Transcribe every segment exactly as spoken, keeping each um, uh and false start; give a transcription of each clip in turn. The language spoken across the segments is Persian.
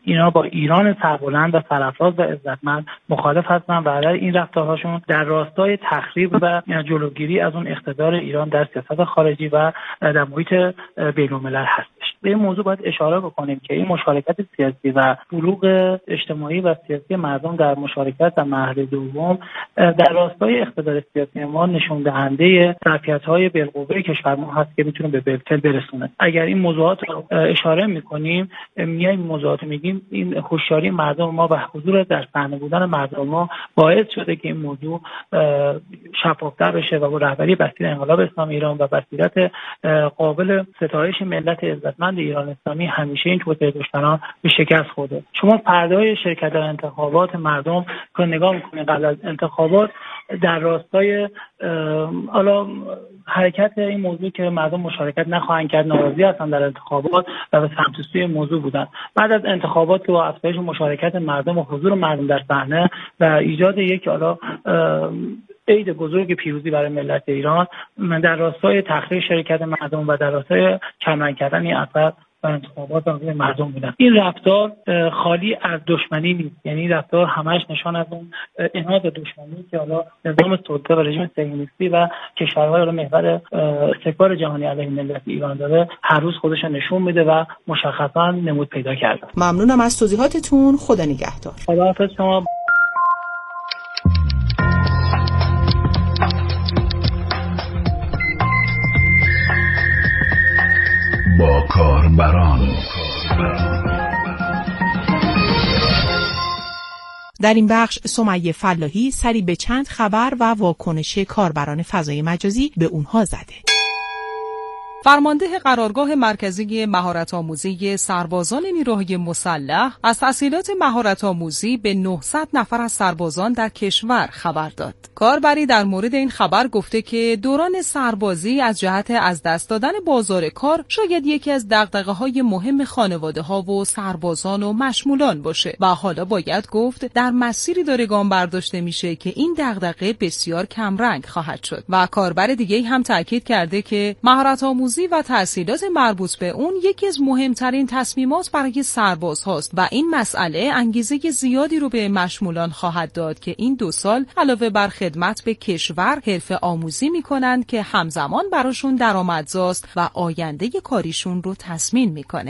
اینا با ایران سربلند و سرافراز و عزتمند مخالف هستن و علیه این رفتارهاشون در راستای تخریب و جلوگیری از اون اقتدار ایران در سیاست خارجی و در محیط بین‌الملل هستش. به این موضوع باید اشاره بکنیم که این مشارکت سیاسی و بلوغ اجتماعی و سیاسی مردم در مشارکت در مرحله دوم در راستای اقتدار سیاسی ما نشون دهنده ظرفیت‌های بالقوه کشور ما هست که میتونه به بالفعل برسونه. اگر این موضوعات رو اشاره می‌کنیم، میایم موضوعات میگیم، این هوشیاری مردم ما و حضور در صحنه بودن مردم ما باعث شده که این موضوع شفاف‌تر بشه و با رهبری بسیط انقلاب اسلامی ایران و بصیرت قابل ستایش ملت عزتمند ایران اسلامی همیشه این توطئه دشمنان به شکست خورده. شما پرده‌های شرکت در انتخابات مردم که نگاه می‌کنید قبل از انتخابات در راستای حالا حرکت این موضوع که مردم مشارکت نخواهند کرد، ناراضی هستند در انتخابات و به سمت سوی موضوع بودن. بعد از انتخابات که با افزایش مشارکت مردم و حضور مردم در صحنه و ایجاد یک حالا عید بزرگ پیروزی برای ملت ایران در راستای تخریب شرکت مردم و در راستای کمرنگ کردن این اثر و انتخابات آزاد مردم بودن. این رفتار خالی از دشمنی نیست، یعنی رفتار همش نشان از اون انحاز دشمنی که حالا نظام سلطه و رژیم صهیونیستی و کشورهای رو محور استکبار جهانی علیه ملت ایران داره هر روز خودش نشون میده و مشخصا نمود پیدا کرده. ممنونم از توضیحاتتون. خدا نگهدار. خداحافظ شما. با کاربران. در این بخش سمیه فلاحی سری به چند خبر و واکنش کاربران فضای مجازی به اونها زده. فرمانده قرارگاه مرکزی مهارت‌آموزی سربازان نیروهای مسلح از تسهیلات مهارت‌آموزی به نهصد نفر از سربازان در کشور خبر داد. کاربری در مورد این خبر گفته که دوران سربازی از جهت از دست دادن بازار کار شاید یکی از دغدغه‌های مهم خانواده‌ها و سربازان و مشمولان باشه و حالا باید گفت در مسیری داره گام برداشته میشه که این دغدغه بسیار کمرنگ خواهد شد. و کاربر دیگه‌ای هم تاکید کرده که مهارت‌آموزی و تحصیلات مربوط به اون یکی از مهمترین تصمیمات برای سرباز هاست و این مسئله انگیزه زیادی رو به مشمولان خواهد داد که این دو سال علاوه بر خدمت به کشور حرفه آموزی میکنند که همزمان براشون درآمدزاست و آینده کاریشون رو تضمین میکنه.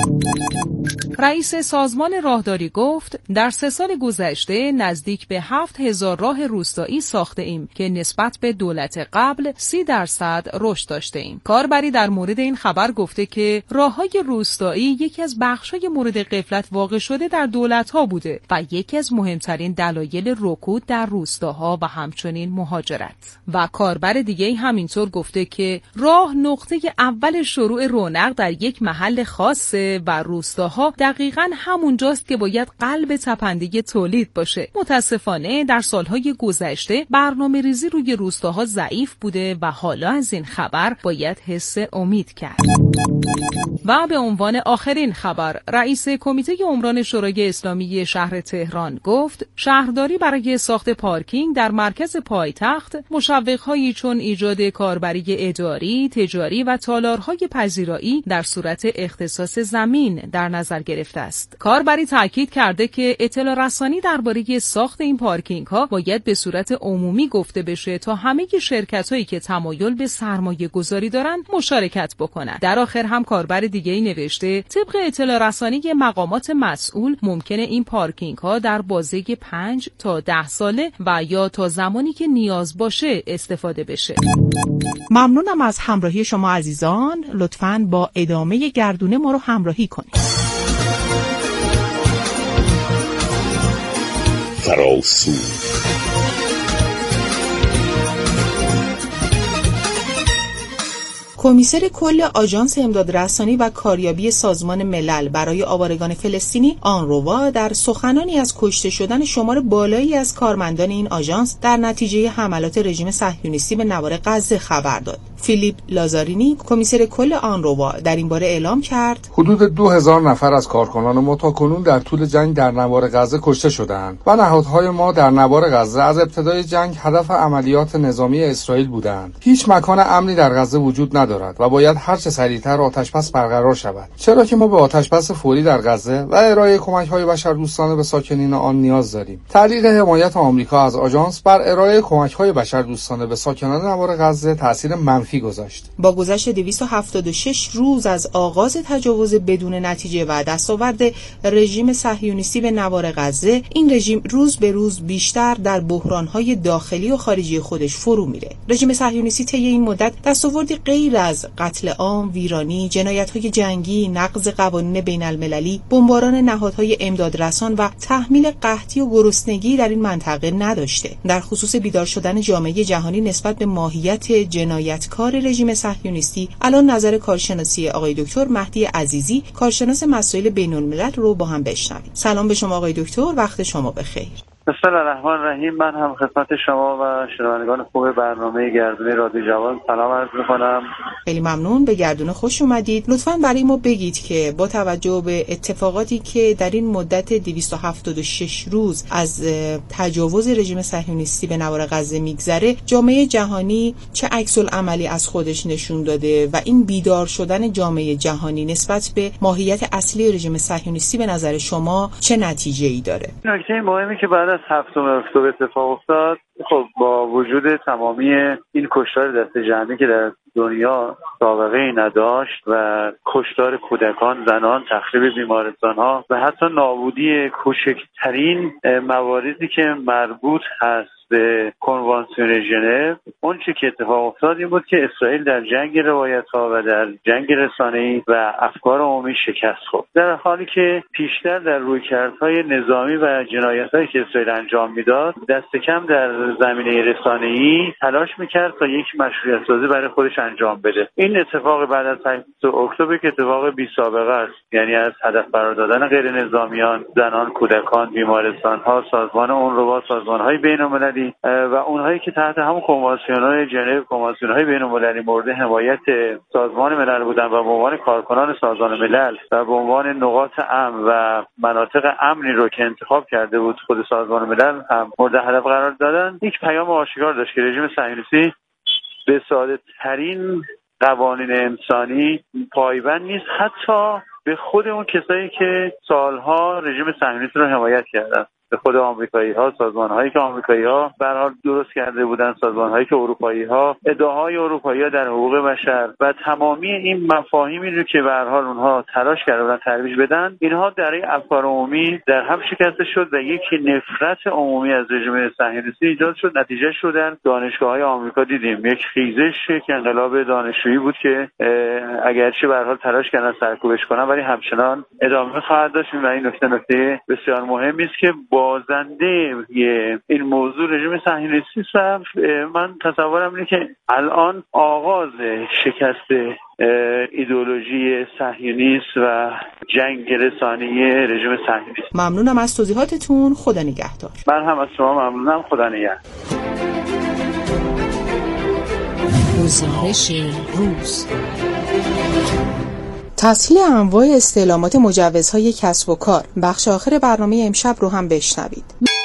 رئیس سازمان راهداری گفت در سه سال گذشته نزدیک به هفت هزار راه روستایی ساخته ایم که نسبت به دولت قبل سی درصد رشد داشته ایم. کاربری در مورد این خبر گفته که راههای روستایی یکی از بخش‌های مورد غفلت واقع شده در دولت‌ها بوده و یکی از مهمترین دلایل رکود در روستاها و همچنین مهاجرت. و کاربر دیگه همینطور گفته که راه نقطه اول شروع رونق در یک محل خاصه و روستاها دقیقاً همونجاست که باید قلب تپنده تولید باشه. متاسفانه در سالهای گذشته برنامه‌ریزی روی روستاها ضعیف بوده و حالا از این خبر باید حس امید کرد. و به عنوان آخرین خبر، رئیس کمیته عمران شورای اسلامی شهر تهران گفت شهرداری برای ساخت پارکینگ در مرکز پایتخت مشوق‌هایی چون ایجاد کاربری اداری، تجاری و تالارهای پذیرایی در صورت اختصاص زمین در نظر گرفته است. کاربری تاکید کرده که اطلاع رسانی درباره ساخت این پارکینگ‌ها باید به صورت عمومی گفته بشه تا همه شرکت‌هایی که تمایل به سرمایه‌گذاری دارند مشارکت بکنند. در آخر هم کاربر دیگه‌ای نوشته طبق اطلاع رسانی مقامات مسئول ممکنه این پارکینگ‌ها در بازه پنج تا ده ساله و یا تا زمانی که نیاز باشه استفاده بشه. ممنونم از همراهی شما عزیزان. لطفاً با ادامه گردونه ما رو همراهی کنید. فراسو کمیسر کل آژانس امداد رسانی و کاریابی سازمان ملل برای آوارگان فلسطینی آنروا در سخنانی از کشته شدن شمار بالایی از کارمندان این آژانس در نتیجه حملات رژیم صهیونیستی به نوار غزه خبر داد. فیلیپ لازارینی، کمیسر کل آنروا، در این باره اعلام کرد حدود دو هزار نفر از کارکنان ما تاکنون در طول جنگ در نوار غزه کشته شدند و نهادهای ما در نوار غزه از ابتدای جنگ هدف عملیات نظامی اسرائیل بودند. هیچ مکان امنی در غزه وجود ندارد و باید هر چه سریعتر آتش‌بس برقرار شود، چرا که ما به آتش‌بس فوری در غزه و ارائه کمک‌های بشردوستانه به ساکنین آن نیاز داریم. تعلیق حمایت آمریکا از آژانس بر ارائه کمک‌های بشردوستانه به ساکنان نوار غزه تأثیر منفی گذاشت. با گذشت دویست و هفتاد و شش روز از آغاز تجاوز بدون نتیجه و دستاورد رژیم صهیونیستی به نوار غزه، این رژیم روز به روز بیشتر در بحران‌های داخلی و خارجی خودش فرو میره. رژیم صهیونیستی طی این مدت دستاوردی غیر از قتل عام، ویرانی، جنایت‌های جنگی، نقض قوانین بین‌المللی، بمباران نهادهای امدادرسان و تحمیل قحطی و گرسنگی در این منطقه نداشته. در خصوص بیدار شدن جامعه جهانی نسبت به ماهیت جنایتکار رژیم صهیونیستی، الان نظر کارشناسی آقای دکتر مهدی عزیزی، کارشناس مسائل بین‌الملل رو با هم بشنویم. سلام به شما آقای دکتر، وقت شما بخیر. بسم الله الرحمن الرحیم. من هم خدمت شما و شنوندگان خوب برنامه گردونه رادیو جوان سلام عرض می‌کنم. خیلی ممنون، به گردونه خوش اومدید. لطفاً برای ما بگید که با توجه به اتفاقاتی که در این مدت دویست و هفتاد و شش روز از تجاوز رژیم صهیونیستی به نوار غزه میگذره، جامعه جهانی چه عکس‌العملی از خودش نشون داده و این بیدار شدن جامعه جهانی نسبت به ماهیت اصلی رژیم صهیونیستی به نظر شما چه نتیجه‌ای داره؟ نکته مهمی که بعد از هفتم اکتبر اتفاق افتاد، خب با وجود تمامی این کشتار دست جمعی که در دنیا سابقه ای نداشت و کشتار کودکان، زنان، تخریب بیمارستان‌ها و حتی نابودی کوچکترین مواردی که مربوط هست به کنوانسیون ژنو، اون چی که اتفاق افتاد این بود که اسرائیل در جنگ روایت‌ها و در جنگ رسانه‌ای و افکار عمومی شکست خورد، در حالی که پیشتر در رویکردهای نظامی و جنایت‌هایی که اسرائیل انجام میداد دست کم در زمینه رسانه‌ای تلاش میکرد تا یک مشروعیت سازی برای خودش انجام بده. این اتفاق بعد از هفتم اکتبر که اتفاق بی سابقه است، یعنی از هدف قرار دادن غیر نظامیان، زنان، کودکان، بیمارستان‌ها، سازمان اونروا، سازمان‌های بین‌المللی و اونهایی که تحت همون کنوانسیون‌های ژنو، کنوانسیون‌های بین‌المللی مورد حمایت سازمان ملل بودن و به عنوان کارکنان سازمان ملل و به عنوان نقاط امن و مناطق امنی رو که انتخاب کرده بود خود سازمان ملل هم مورد هدف قرار دادن، یک پیام آشکار داشت که رژیم صهیونیستی به ساده‌ترین قوانین انسانی پایبند نیست، حتی به خود اون کسایی که سالها رژیم صهیونیستی رو حمایت کردن، به خود آمریکایی‌ها، سازمان‌هایی که آمریکایی‌ها به هر حال درست کرده بودن، سازمان‌هایی که اروپایی‌ها، ادعاهای اروپایی‌ها در حقوق بشر و تمامی این مفاهیمی رو که به هر حال اونها تلاش کرده بودن ترویج بدن، اینها در این افکار عمومی در هم شکسته شد و یک نفرت عمومی از رژیم صهیونیستی ایجاد شد. نتیجه شد در دانشگاه‌های آمریکا دیدیم یک خیزش که انقلاب دانشجویی بود که اگرچه به هر حال تلاش کردن سرکوبش کنن ولی همچنان ادامه خواهد داشت و این نکته نکته بسیار مهمی است که بازنده این موضوع رژیم صهیونیستی است. من تصورم اینه که الان آغاز شکست ایدئولوژی صهیونیست و جنگ رسانه‌ای رژیم صهیونیست. ممنونم از توضیحاتتون، خدا نگهدار. من هم از شما ممنونم، خدا نگهدار. گزارش روز. تسهیل انواع استعلامات مجوزهای کسب و کار، بخش آخر برنامه امشب رو هم بشنوید.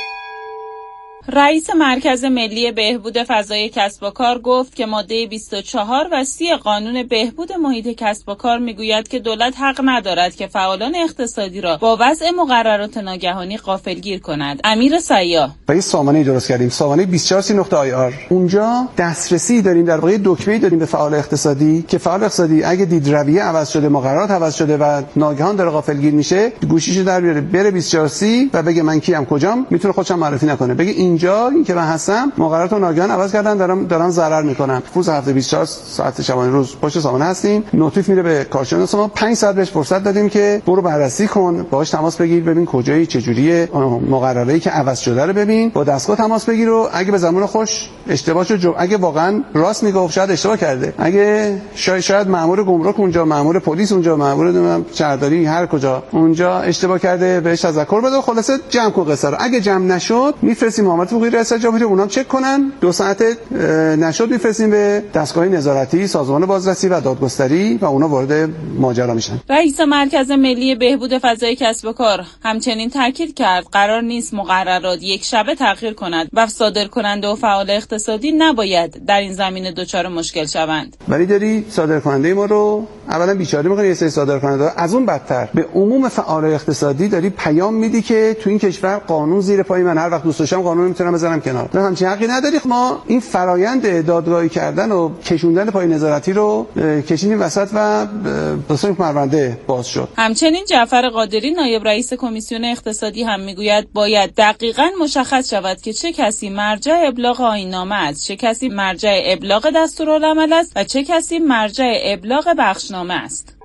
رئیس مرکز ملی بهبود فضای کسب و کار گفت که ماده بیست و چهار و سی قانون بهبود محیط کسب و کار میگوید که دولت حق ندارد که فعالان اقتصادی را با وضع مقررات ناگهانی غافلگیر کند. امیر سیاح: با یه سامانه درست کردیم، سامانه بیست و چهار سی نقطه آی آر. اونجا دسترسی داریم، در واقع دکمه‌ای داریم به فعال اقتصادی که فعال اقتصادی اگه دید رویه عوض شده، مقررات عوض شده و ناگهان داره غافلگیر میشه، گوشیشو در بیاره بره بیست و چهار سی و بگه من کیم، کجام، میتونه خودش معرفی نکنه، بگه اینجا این که من هستم مقررات رو ناگهان عوض کردن، دارم دارم ضرر میکنم. روز هفته بیست و چهار ساعت شبانه روز پشت سامانه هستیم، نوتیف میره به کارشناس ما، پنج ساعت بهش فرصت دادیم که برو بررسی کن، باهاش تماس بگیر، ببین کجایی، چه جوریه، مقرراتی که عوض شده رو ببین، با دستگاه تماس بگیر و اگه به زمان خوش اشتباهشو جو... اگه واقعا راست میگه شاید اشتباه کرده، اگه شاید شاید مأمور گمرک اونجا، مأمور پلیس اونجا، مأمور شهرداری هر کجا اونجا اشتباه کرده، بهش تذکر بده و خلاصه جمع کن قصه رو. اگه جمع نشد میفرستیم مامور مقامات حقوقی ریاست جمهوری اونام چک کنن، دو ساعت نشد میفرستیم به دستگاه نظارتی سازمان بازرسی و دادگستری و اونا وارد ماجرا میشن. رئیس مرکز ملی بهبود فضای کسب و کار همچنین تاکید کرد قرار نیست مقررات یک شبه تغییر کند و صادرکننده و فعال اقتصادی نباید در این زمینه دچار مشکل شوند. ولی داری صادرکننده ما رو اولا بیچاره می‌کنی، یه سری صادرکننده از اون بدتر به عموم فعال اقتصادی داری پیام میدی که تو این کشور قانون زیر پای من، هر وقت دوست داشتم قانون میتونم بذارم کنار. نه همچین حقی نداری. ما این فرایند دادگاهی کردن و کشوندن پای نظارتی رو کشیدیم وسط و واسه پرونده باز شد. همچنین جعفر قادری نایب رئیس کمیسیون اقتصادی هم میگوید باید دقیقاً مشخص شود که چه کسی مرجع ابلاغ آیین‌نامه است، چه کسی مرجع ابلاغ دستورالعمل است و چه کسی مرجع ابلاغ بخشنامه است.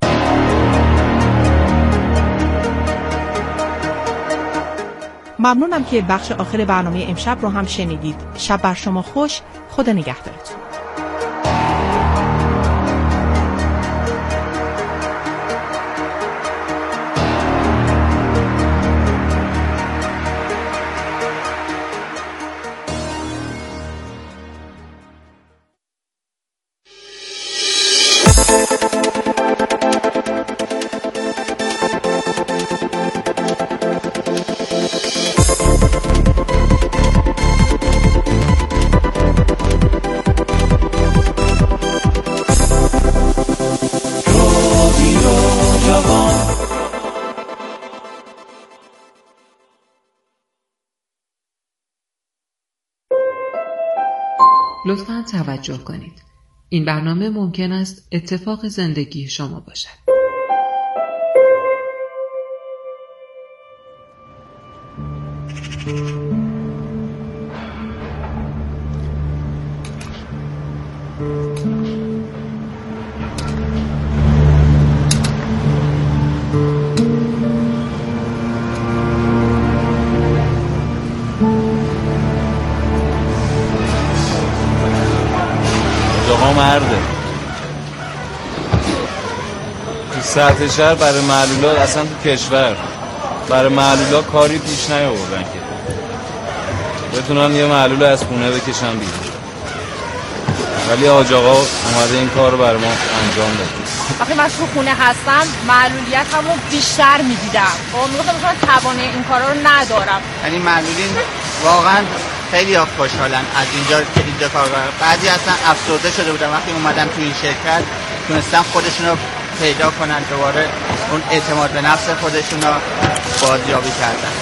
ممنونم که بخش آخر برنامه امشب رو هم شنیدید. شب بر شما خوش. خدا نگهدارتون. لطفاً توجه کنید. این برنامه ممکن است اتفاق زندگی شما باشد. مرده تو سطح شهر برای معلولات، اصلا تو کشور برای معلولات کاری پیش نیاوردن که بتونن یه معلول از خونه بکشن بیرون، ولی حاج آقا اومده این کار رو برای ما انجام داد. وقتی من تو خونه هستم معلولیتمو بیشتر میدیدم، خب میگفتم مثلا توانه این کارا رو ندارم. یعنی معلولین واقعا خیلی ها خوشحالن از اینجا که اینجا کار کنن. بعضی اصلا افسرده شده بودن وقتی اومدن تو این شرکت، تونستن خودشون رو پیدا کنن، دوباره اون اعتماد به نفس خودشون رو بازیابی کردن.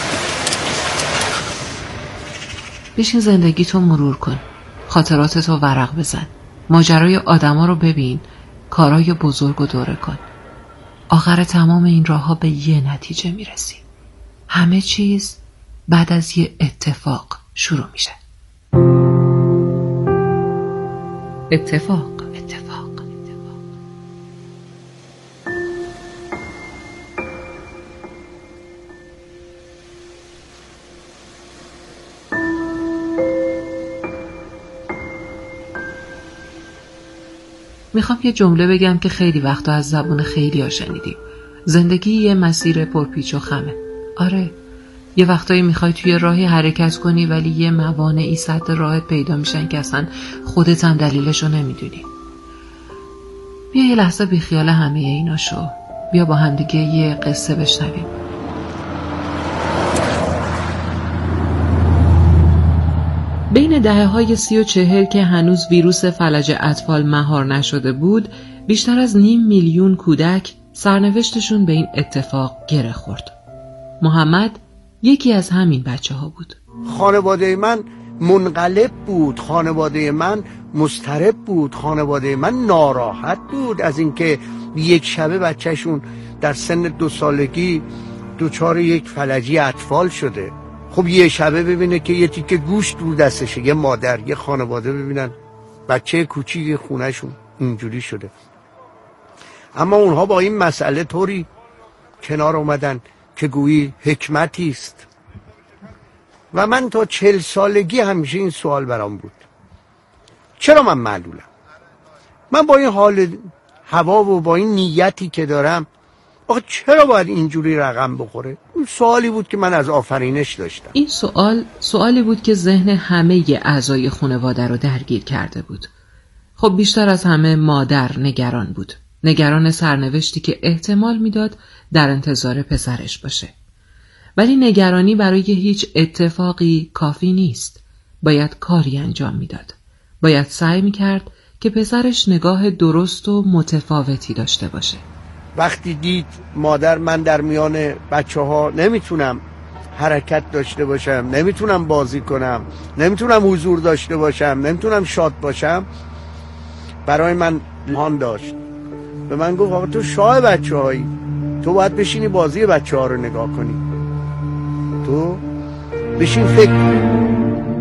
بشین زندگیتو مرور کن، خاطراتتو ورق بزن، ماجرای آدما رو ببین، کارای بزرگ و دوره کن. آخر تمام این راه‌ها به یه نتیجه میرسی. همه چیز بعد از یه اتفاق شروع میشه. اتفاق اتفاق اتفاق میخوام یه جمله بگم که خیلی وقتا از زبون خیلی ها شنیدیم. زندگی یه مسیر پرپیچ و خمه. آره، یه وقتایی میخوای توی راهی حرکت کنی ولی یه موانعی سد راهت پیدا میشن که اصلا خودت هم دلیلشو نمیدونی. بیا یه لحظه بیخیال همه اینا شو. بیا با همدیگه یه قصه بشنویم. بین دهه های سی و چهل که هنوز ویروس فلج اطفال مهار نشده بود، بیشتر از نیم میلیون کودک سرنوشتشون به این اتفاق گره خورد. محمد یکی از همین بچه ها بود. خانواده من منقلب بود، خانواده من مضطرب بود، خانواده من ناراحت بود از اینکه یک شبه بچهشون در سن دو سالگی دوچار یک فلجی اطفال شده. خب یه شبه ببینه که یه تیکه گوشت رو دستشه، یه مادر، یه خانواده ببینن بچه کوچیک خونهشون اینجوری شده. اما اونها با این مسئله طوری کنار اومدن که گویی حکمتی است. و من تا چل سالگی همیشه این سوال برام بود، چرا من معلولم؟ من با این حال هوا و با این نیتی که دارم آخه چرا باید اینجوری رقم بخوره؟ این سوالی بود که من از آفرینش داشتم. این سوال سوالی بود که ذهن همه اعضای خانواده رو درگیر کرده بود. خب بیشتر از همه مادر نگران بود. نگران سرنوشتی که احتمال میداد در انتظار پسرش باشه. ولی نگرانی برای هیچ اتفاقی کافی نیست. باید کاری انجام میداد. باید سعی میکرد که پسرش نگاه درست و متفاوتی داشته باشه. وقتی دید مادر من در میان بچه ها نمیتونم حرکت داشته باشم، نمیتونم بازی کنم، نمیتونم حضور داشته باشم، نمیتونم شاد باشم، برای من هان داشت. به من گفت آقا تو شاه بچه هایی، تو باید بشینی بازی بچه ها رو نگاه کنی، تو بشین فکر کنی.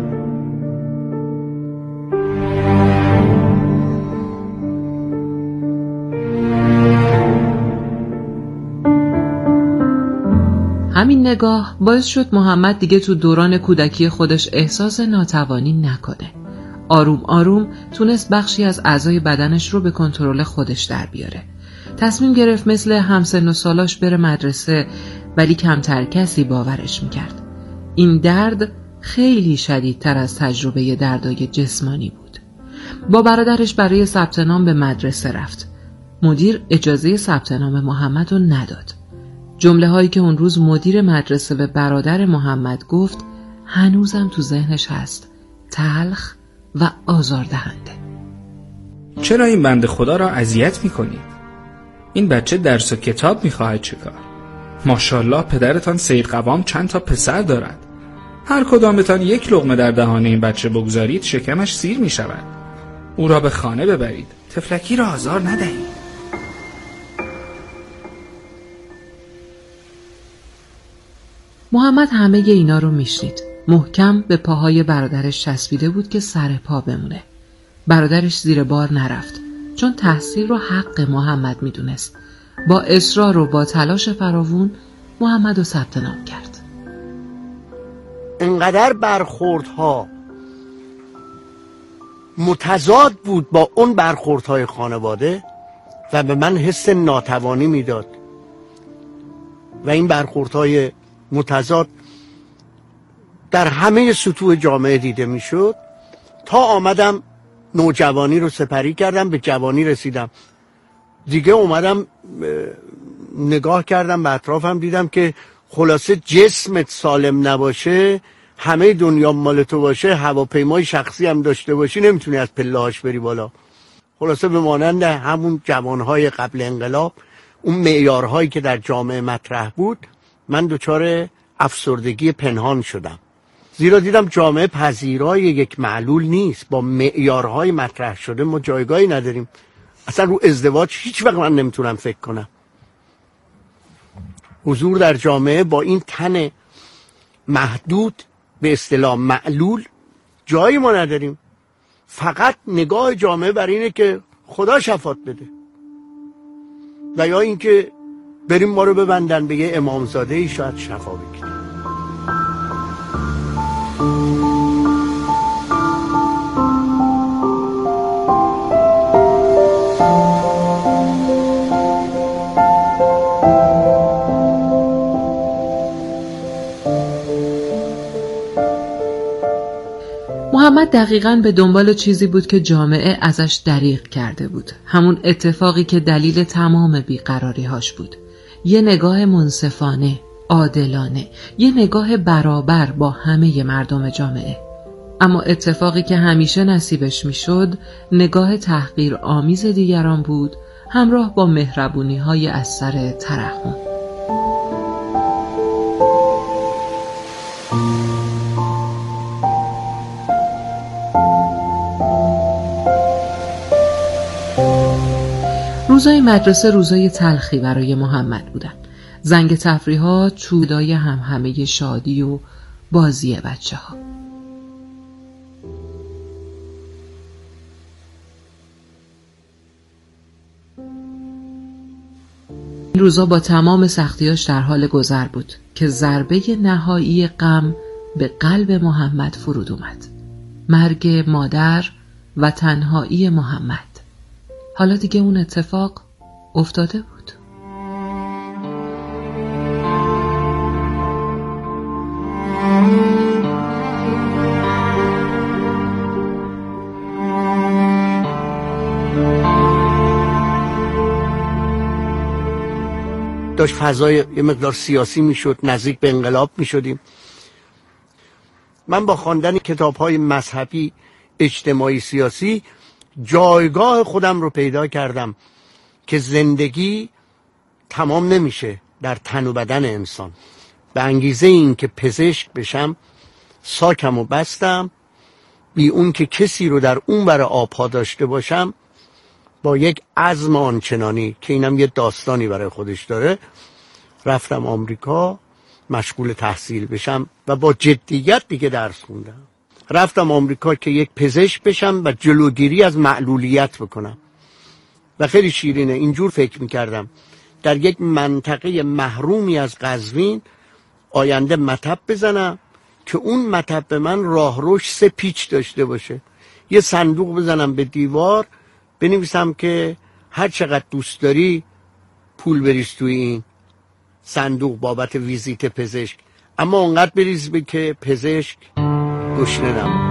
همین نگاه باعث شد محمد دیگه تو دوران کودکی خودش احساس ناتوانی نکنه. آروم آروم تونست بخشی از اعضای بدنش رو به کنترل خودش در بیاره. تصمیم گرفت مثل همسن و سالاش بره مدرسه، ولی کمتر کسی باورش میکرد. این درد خیلی شدیدتر از تجربه دردای جسمانی بود. با برادرش برای ثبت نام به مدرسه رفت. مدیر اجازه ثبت نام محمد رو نداد. جمله هایی که اون روز مدیر مدرسه به برادر محمد گفت هنوزم تو ذهنش هست، تلخ و آزاردهنده. چرا این بنده خدا را اذیت میکنید؟ این بچه درس و کتاب میخواهد چیکار؟ ماشاءالله پدرتان سید قوام چند تا پسر دارد. هر کدامتان یک لقمه در دهان این بچه بگذارید شکمش سیر میشود. او را به خانه ببرید، طفلکی را آزار ندهید. محمد همه اینا رو میشنید. محکم به پاهای برادرش چسبیده بود که سر پا بمونه. برادرش زیر بار نرفت، چون تحصیل رو حق محمد میدونست. با اصرار و با تلاش فراوون محمد رو ثبت نام کرد. انقدر برخوردها متضاد بود با اون برخوردهای خانواده و به من حس ناتوانی میداد و این برخوردهای متضاد در همه سطوح جامعه دیده میشد تا آمدم نوجوانی رو سپری کردم، به جوانی رسیدم. دیگه اومدم نگاه کردم به اطرافم، دیدم که خلاصه جسمت سالم نباشه، همه دنیا مال تو باشه، هواپیمای شخصی هم داشته باشی، نمیتونی از پله‌هاش بری بالا. خلاصه به مانند همون جوانهای قبل انقلاب، اون معیارهایی که در جامعه مطرح بود، من دچار افسردگی پنهان شدم. زیرا دیدم جامعه پذیرای یک معلول نیست. با معیارهای مطرح شده ما جایگاهی نداریم. اصلا رو ازدواج هیچ وقت من نمیتونم فکر کنم. حضور در جامعه با این تن محدود به اصطلاح معلول جایی ما نداریم. فقط نگاه جامعه بر اینه که خدا شفاعت بده و یا اینکه بریم ما رو ببندن به یه امامزاده‌ای شاید شفا بگیریم. محمد دقیقاً به دنبال چیزی بود که جامعه ازش دریغ کرده بود. همون اتفاقی که دلیل تمام بیقراری‌هاش بود. یه نگاه منصفانه، عادلانه، یه نگاه برابر با همه مردم جامعه. اما اتفاقی که همیشه نصیبش میشد، نگاه تحقیر آمیز دیگران بود، همراه با مهربونی‌های از سر ترحم. روزای مدرسه روزای تلخی برای محمد بودن. زنگ تفریحات، چودای هم همه شادی و بازی بچه ها. این روزا با تمام سختیاش در حال گذر بود که ضربه نهایی غم به قلب محمد فرود اومد. مرگ مادر و تنهایی محمد. حالا دیگه اون اتفاق افتاده بود. داشت فضای یه مقدار سیاسی میشد، نزدیک به انقلاب میشدیم. من با خواندن کتاب‌های مذهبی اجتماعی سیاسی جایگاه خودم رو پیدا کردم که زندگی تمام نمیشه در تن و بدن انسان. به انگیزه این که پزشک بشم ساکم و بستم، بی اون که کسی رو در اون ور آبها داشته باشم، با یک عزم آنچنانی که اینم یه داستانی برای خودش داره رفتم آمریکا مشغول تحصیل بشم و با جدیت دیگه درس خوندم. رفتم آمریکا که یک پزشک بشم و جلوگیری از معلولیت بکنم و خیلی شیرینه اینجور فکر میکردم در یک منطقه محرومی از قزوین آینده مطب بزنم که اون مطب به من راهروش سه پیچ داشته باشه، یه صندوق بزنم به دیوار بنویسم که هر چقدر دوست داری پول بریز توی این صندوق بابت ویزیت پزشک، اما اونقدر بریز به که پزشک گشنه نمونه.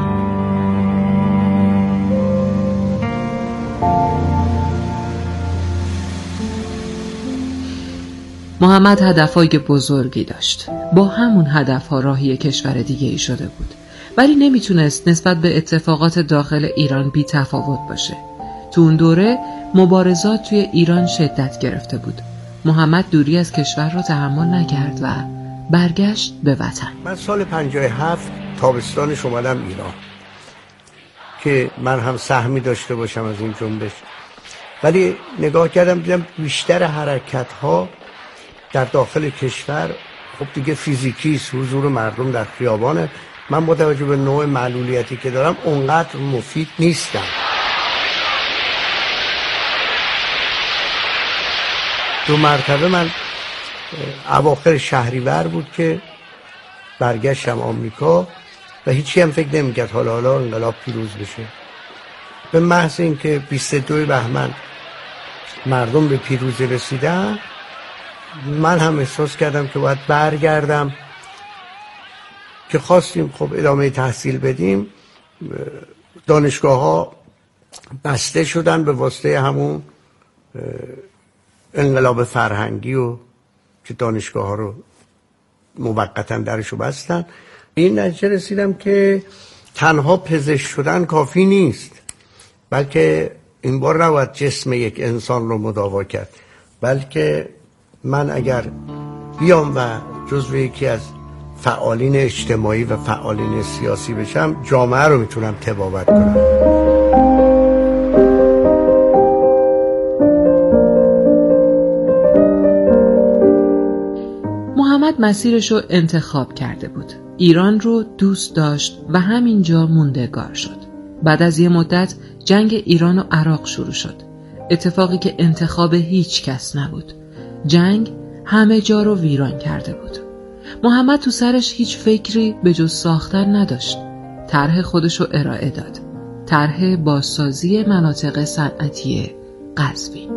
محمد هدفهای بزرگی داشت. با همون هدفها راهی کشور دیگه ای شده بود، ولی نمیتونست نسبت به اتفاقات داخل ایران بی تفاوت باشه. تو اون دوره مبارزات توی ایران شدت گرفته بود. محمد دوری از کشور رو تحمل نکرد و برگشت به وطن. من سال پنجاه و هفت تابستانش اومدم ایران که من هم سهمی داشته باشم از این جنبش، ولی نگاه کردم دیدم بیشتر حرکت ها در داخل کشور خب دیگه فیزیکی، حضور مردم در خیابانه. من با توجه به نوع معلولیتی که دارم اونقدر مفید نیستم. دو مرتبه من اواخر شهریور بود که برگشتم آمریکا و هیچی هم فکر نمی‌کرد حالا حالا انقلاب پیروز بشه. به محض اینکه بیست و دو بهمن مردم به پیروزی رسیدن من هم احساس کردم که باید برگردم، که خواستیم خب ادامه تحصیل بدیم. دانشگاه ها بسته شدن به واسطه همون انقلاب فرهنگی و که دانشگاه ها رو موقتا درشو بستن. این نتیجه رسیدم که تنها پزشک شدن کافی نیست، بلکه این بار نباید جسم یک انسان رو مداوا کرد، بلکه من اگر بیام و جزو یکی از فعالین اجتماعی و فعالین سیاسی بشم جامعه رو میتونم تبابت کنم. محمد مسیرش رو انتخاب کرده بود. ایران رو دوست داشت و همینجا موندگار شد. بعد از یه مدت جنگ ایران و عراق شروع شد. اتفاقی که انتخاب هیچ کس نبود. جنگ همه جا رو ویران کرده بود. محمد تو سرش هیچ فکری به جز ساختن نداشت. طرح خودش رو ارائه داد. طرح بازسازی مناطق صنعتی قزوین.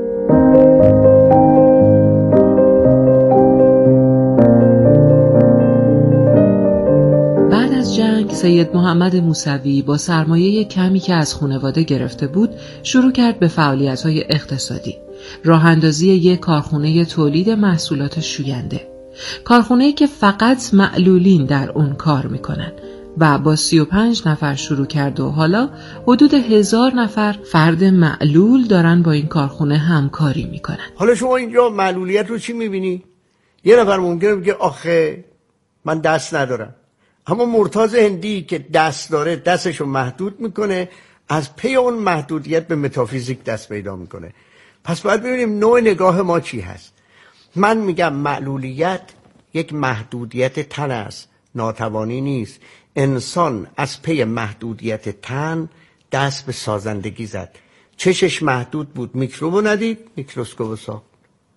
بعد از جنگ سید محمد موسوی با سرمایه کمی که از خانواده گرفته بود شروع کرد به فعالیت‌های اقتصادی. راه اندازی یک کارخونه تولید محصولات شوینده. کارخونه‌ای که فقط معلولین در اون کار میکنن و با سی و پنج نفر شروع کرد و حالا حدود هزار نفر فرد معلول دارن با این کارخونه همکاری میکنن. حالا شما اینجا معلولیت رو چی میبینی؟ یه نفر ممکنه بگه آخه من دست ندارم، اما مرتضی هندی که دست داره دستشو محدود میکنه، از پی اون محدودیت به متافیزیک دست پیدا میکنه. پس باید ببینیم نوع نگاه ما چی هست. من میگم معلولیت یک محدودیت تن است، ناتوانی نیست. انسان از پی محدودیت تن دست به سازندگی زد. چشش محدود بود، میکروبو ندید، میکروسکوپ ساخت.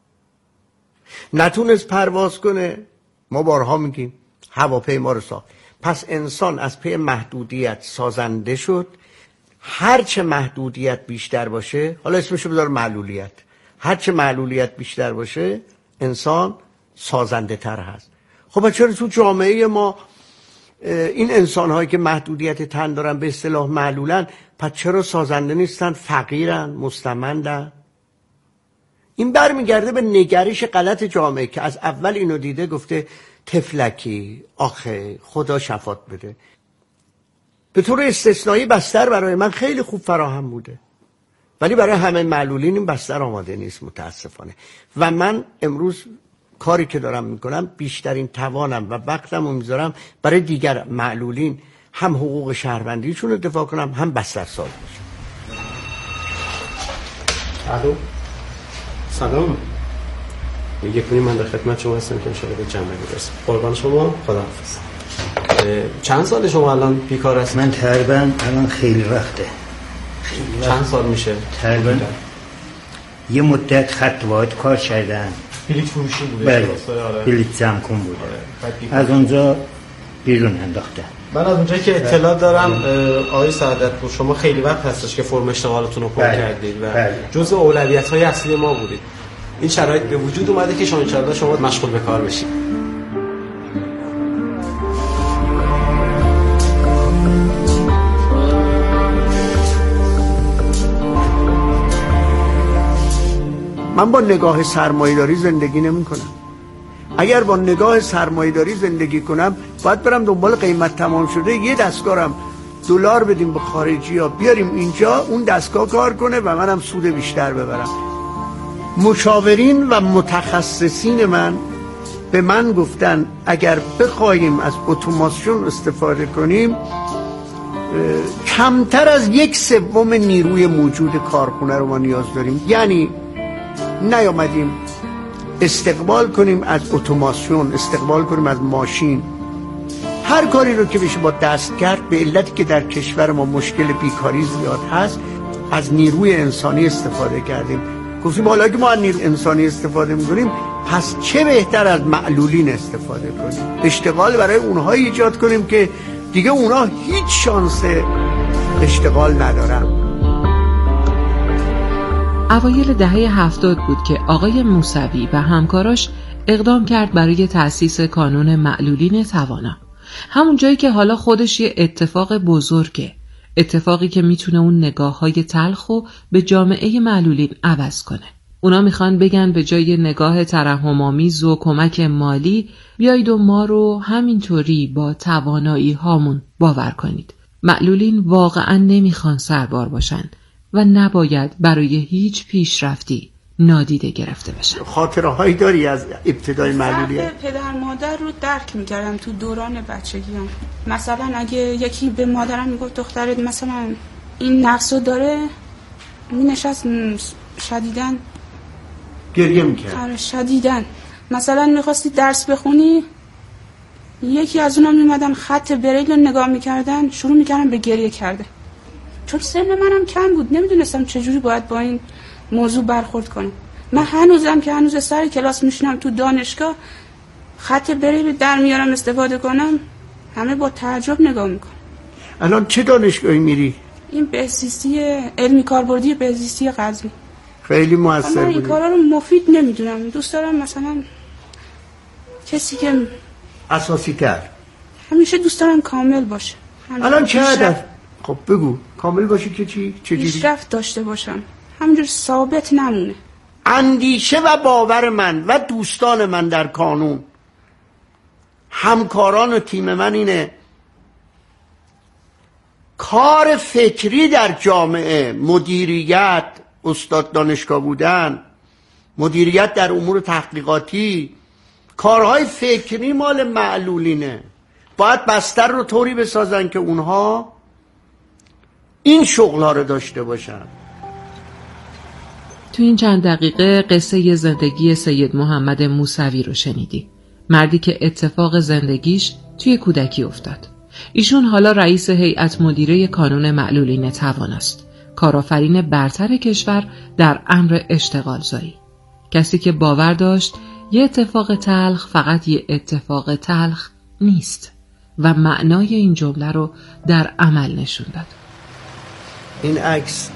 نتونست پرواز کنه، ما بارها میگیم هواپیما رو ساخت. پس انسان از پی محدودیت سازنده شد. هرچه محدودیت بیشتر باشه، حالا اسمشو بذار معلولیت، هرچه معلولیت بیشتر باشه انسان سازنده تر هست. خب چرا تو جامعه ما این انسان هایی که محدودیت تن دارن به اصطلاح معلولن، پس چرا سازنده نیستن؟ فقیرن، مستمندن. این برمیگرده به نگرش غلط جامعه که از اول اینو دیده گفته تفلکی، آخه خدا شفات بده. به طور استثنایی بستر برای من خیلی خوب فراهم بوده، ولی برای همه معلولین این بستر آماده نیست متاسفانه. و من امروز کاری که دارم میکنم بیشترین توانم و وقتم رو میذارم برای دیگر معلولین، هم حقوق شهروندیشون رو دفاع کنم، هم بستر ساز باشم. الو سلام، یک کنی من در خدمت شما هستم که انشاءالله به جمعه میرسم. قربان شما، خداحافظ. چند سال شما الان بیکار هستید؟ من تقریبا الان خیلی وقته. خیلی چند سال میشه؟ تقریبا یه مدت خط واحد کار کردن. بلیط فروشی بوده؟ بله، بلیط زمکن بوده. از اونجا بیرون انداختن. من از اونجایی که اطلاع دارم آقای سعادتپور شما خیلی وقت هستش که فرم اشتغالتون رو پر بله. کردید و بله. جزء اولویت‌های اصلی ما بودید. این شرایط به وجود اومده که شما انشاءالله شما مشغول به کار بشید. من با نگاه سرمایه‌داری زندگی نمی‌کنم. اگر با نگاه سرمایه‌داری زندگی کنم باید برم دنبال قیمت تمام شده یه دستگارم دلار بدیم به خارجی‌ها بیاریم اینجا اون دستگاه کار کنه و منم سود بیشتر ببرم. مشاورین و متخصصین من به من گفتن اگر بخوایم از اتوماسیون استفاده کنیم کمتر از یک سوم نیروی موجود کارخونه رو ما نیاز داریم. یعنی نیامدیم استقبال کنیم از اتوماسیون، استقبال کنیم از ماشین، هر کاری رو که بشه با دست کرد. به علتی که در کشور ما مشکل بیکاری زیاد هست از نیروی انسانی استفاده کردیم. گفتیم حالا که ما از نیروی انسانی استفاده میکنیم پس چه بهتر از معلولین استفاده کنیم، اشتغال برای اونها ایجاد کنیم که دیگه اونها هیچ شانس اشتغال ندارن. اوایل دهه هفتاد بود که آقای موسوی و همکاراش اقدام کرد برای تأسیس کانون معلولین توانا. همون جایی که حالا خودش یه اتفاق بزرگه، اتفاقی که میتونه اون نگاه‌های تلخو به جامعه معلولین عوض کنه. اونا میخوان بگن به جای نگاه ترحم‌آمیز و کمک مالی بیایید و ما رو همینطوری با توانایی هامون باور کنید. معلولین واقعا نمیخوان سربار باشن و نباید برای هیچ پیشرفتی نادیده گرفته بشن. خاطره هایی داری از ابتدای معلولیت؟ پدر مادر رو درک میکردم تو دوران بچگیم. مثلا اگه یکی به مادرم میگفت دخترت مثلا این نقصو داره، مینشست شدیدن گریه میکرد. آره شدیدن. مثلا میخواستی درس بخونی، یکی از اونا میمدن خط بریل رو نگاه میکردن شروع میکردن به گریه کرده. چون سن منم کم بود نمیدونستم چجوری باید با این موضوع برخورد کنم. من هنوزم که هنوز سر کلاس میشینم تو دانشگاه خط بریل در میارم استفاده کنم همه با تعجب نگاه میکنم. الان چه دانشگاهی میری؟ این بهزیستی علمی کاربردی بهزیستی قزوین. خیلی موثر بود. من این کارا رو مفید نمیدونم. دوست دارم مثلا کسی که اساسی تر، همیشه دوست دارم کامل باشه. الان چه هدف؟ خب بگو کامل باشه که چی؟ چجوری؟ پیشرفت داشته باشم، همینجور ثابت نمونه. اندیشه و باور من و دوستان من در کانون، همکاران و تیم من اینه کار فکری در جامعه، مدیریت، استاد دانشگاه بودن، مدیریت در امور تحقیقاتی، کارهای فکری مال معلولینه. باید بستر رو طوری بسازن که اونها این شغل‌ها رو داشته باشن. تو این چند دقیقه قصه زندگی سید محمد موسوی رو شنیدی. مردی که اتفاق زندگیش توی کودکی افتاد. ایشون حالا رئیس هیئت مدیره کانون معلولین توان است. کارآفرین برتر کشور در امر اشتغال زایی. کسی که باور داشت یه اتفاق تلخ فقط یه اتفاق تلخ نیست و معنای این جمله رو در عمل نشون داد. این عکس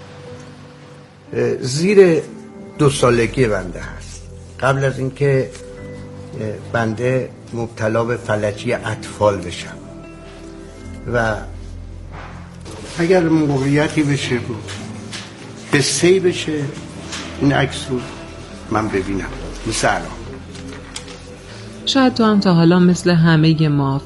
زیر دو سالگی بنده هست، قبل از اینکه بنده مبتلا به فلجی اطفال بشم و اگر موقعیتی بشه بود قصه‌ای بشه این عکس رو من ببینم. مثل الان شاید تو هم تا حالا مثل همه ما